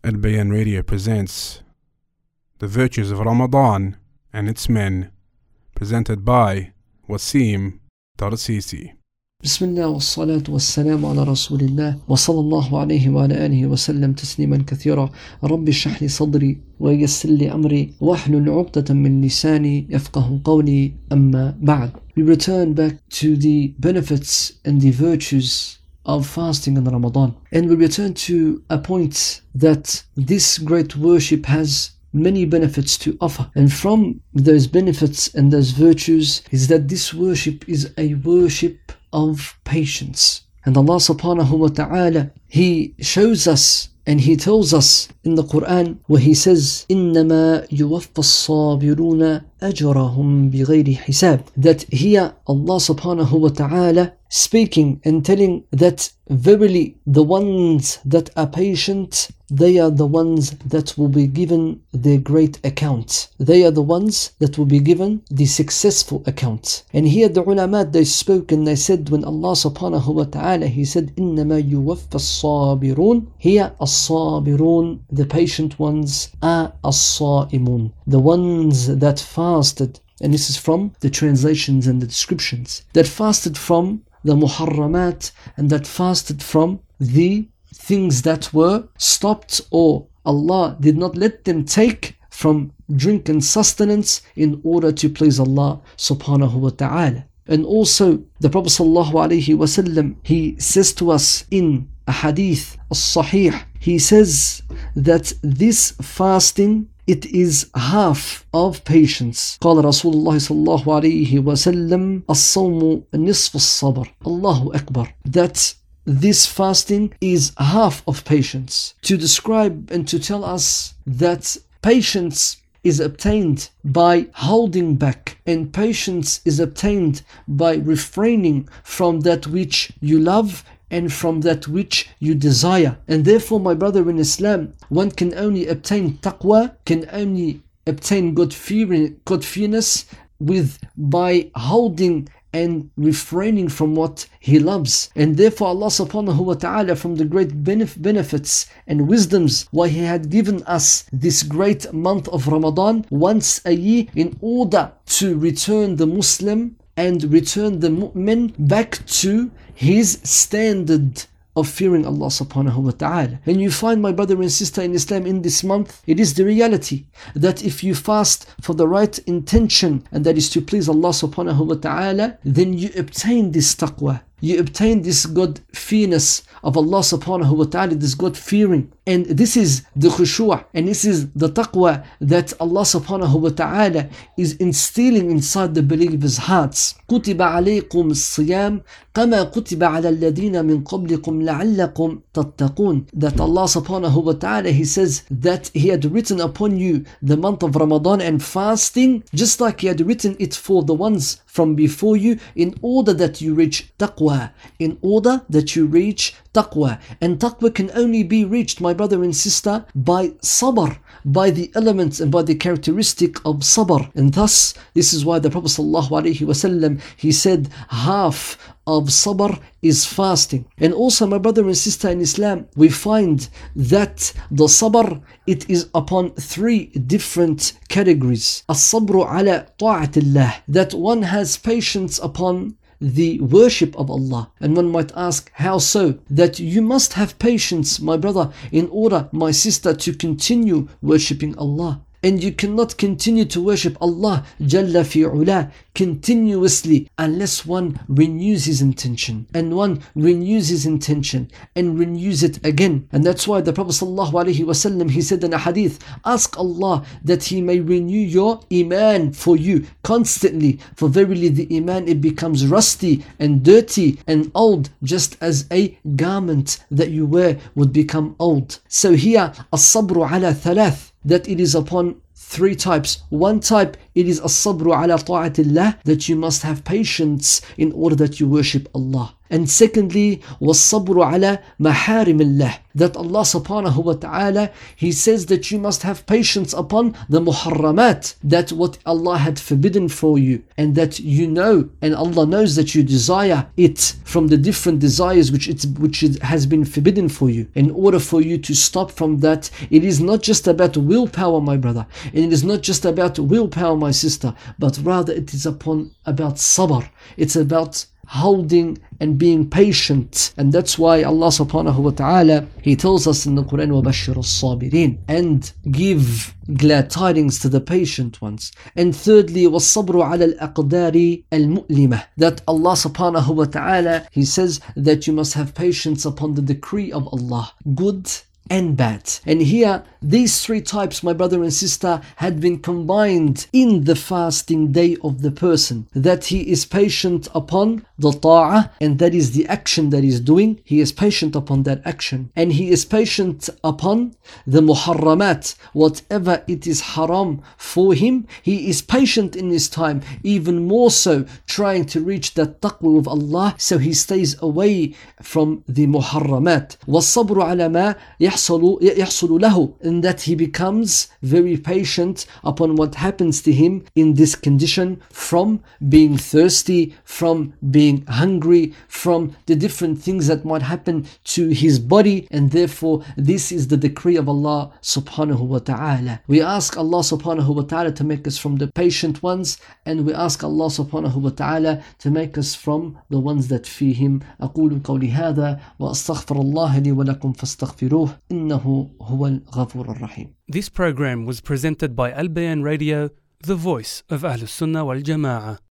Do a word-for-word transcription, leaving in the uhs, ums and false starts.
Al Bayan Radio presents The Virtues of Ramadan and Its Men, presented by Wasim Tarsisi. بسم الله والصلاة والسلام على رسول الله وصلى الله عليه وعلى آله وسلم تسليما كثيرا. رب اشرح لي صدري ويسر لي أمري واحلل عقدة من لساني يفقه قولي. أما بعد. We return back to the benefits and the virtues of fasting in Ramadan, and we return to a point that this great worship has many benefits to offer, and from those benefits and those virtues is that this worship is a worship of patience. And Allah subhanahu wa ta'ala, He shows us and He tells us in the Quran where He says إِنَّمَا يُوَفَّ الصَّابِرُونَ أَجْرَهُمْ بِغَيْرِ حِسَابٍ, that here Allah subhanahu wa ta'ala speaking and telling that verily the ones that are patient, they are the ones that will be given their great account. They are the ones that will be given the successful account. And here the ulama, they spoke and they said, when Allah subhanahu wa ta'ala, He said إِنَّمَا يُوَفَّ الصَّابِرُونَ, here الصَّابِرُونَ, the patient ones, are الصَّائِمُونَ, the ones that fasted. And this is from the translations and the descriptions, that fasted from the muharramat, and that fasted from the things that were stopped, or Allah did not let them take from drink and sustenance in order to please Allah subhanahu wa ta'ala. And also the Prophet sallallahu alaihi wasallam, he says to us in a hadith as-sahih, he says that this fasting, it is half of patience. قال رسول الله صلى الله عليه وسلم الصوم نصف الصبر. Allahu Akbar. That this fasting is half of patience. To describe and to tell us that patience is obtained by holding back, and patience is obtained by refraining from that which you love and from that which you desire. And therefore, my brother in Islam, one can only obtain taqwa, can only obtain God fearing, God fearness with by holding and refraining from what He loves. And therefore Allah subhanahu wa ta'ala, from the great benef- benefits and wisdoms why He had given us this great month of Ramadan once a year, in order to return the Muslim and return the mu'min back to his standard of fearing Allah subhanahu wa ta'ala. And you find, my brother and sister in Islam, in this month, it is the reality that if you fast for the right intention, and that is to please Allah subhanahu wa ta'ala, then you obtain this taqwa, you obtain this God fearness of Allah subhanahu wa ta'ala, this God fearing. And this is the khushu', and this is the taqwa that Allah subhanahu wa ta'ala is instilling inside the believers' hearts. كُتِبَ عَلَيْكُمْ الصِّيَامِ كَمَا كُتِبَ عَلَى الَّذِينَ مِنْ قَبْلِكُمْ لَعَلَّكُمْ تَتَّقُونَ, that Allah subhanahu wa ta'ala, He says that He had written upon you the month of Ramadan and fasting, just like He had written it for the ones from before you, in order that you reach taqwa, in order that you reach taqwa. And taqwa can only be reached, my brother and sister, by sabr, by the elements and by the characteristic of sabr. And thus, this is why the Prophet sallallahu alaihi wasallam, he said half of sabr is fasting. And also, my brother and sister in Islam, we find that the sabr, it is upon three different categories. As-sabru ala ta'atillah, that one has patience upon the worship of Allah. And one might ask, how so? That you must have patience, my brother, in order, my sister, to continue worshipping Allah. And you cannot continue to worship Allah Jalla fi'ula continuously unless one renews his intention, and one renews his intention and renews it again. And that's why the Prophet sallallahu alaihi wasallam, he said in a hadith, ask Allah that He may renew your iman for you constantly, for verily the iman, it becomes rusty and dirty and old, just as a garment that you wear would become old. So here, as-sabru ala thalath, that it is upon three types. One type, it is as-sabru ala ta'atillah, that you must have patience in order that you worship Allah. And secondly, وَالصَّبْرُ عَلَى مَحَارِمِ اللَّهِ, that Allah subhanahu wa ta'ala, He says that you must have patience upon the muharramat, that what Allah had forbidden for you, and that you know, and Allah knows that you desire it from the different desires which it's which it has been forbidden for you. In order for you to stop from that, it is not just about willpower, my brother, and it is not just about willpower, my sister, but rather it is upon about sabr. It's about holding and being patient. And that's why Allah subhanahu wa ta'ala, He tells us in the Quran, وَبَشِّرُ الصَّابِرِينَ, and give glad tidings to the patient ones. And thirdly, وَالصَّبْرُ عَلَى الْأَقْدَارِ الْمُؤْلِمَةِ, that Allah subhanahu wa ta'ala, He says that you must have patience upon the decree of Allah, good and bad. And here, these three types, my brother and sister, had been combined in the fasting day of the person. That he is patient upon the ta'ah, and that is the action that he's doing. He is patient upon that action. And he is patient upon the muharramat, whatever it is haram for him. He is patient in his time, even more so trying to reach that taqwa of Allah, so he stays away from the muharramat. وَالصَّبْرُ عَلَى مَا يحصل يحصل له, in that he becomes very patient upon what happens to him in this condition, from being thirsty, from being hungry, from the different things that might happen to his body. And therefore this is the decree of Allah subhanahu wa ta'ala. We ask Allah subhanahu wa ta'ala to make us from the patient ones, and we ask Allah subhanahu wa ta'ala to make us from the ones that fear Him. أقول قولي هذا وأستغفر الله لي ولكم فاستغفروه إنه هو الغفور الرحيم. This program was presented by Al Bayan Radio, the voice of Ahlus Sunnah wal Jama'ah.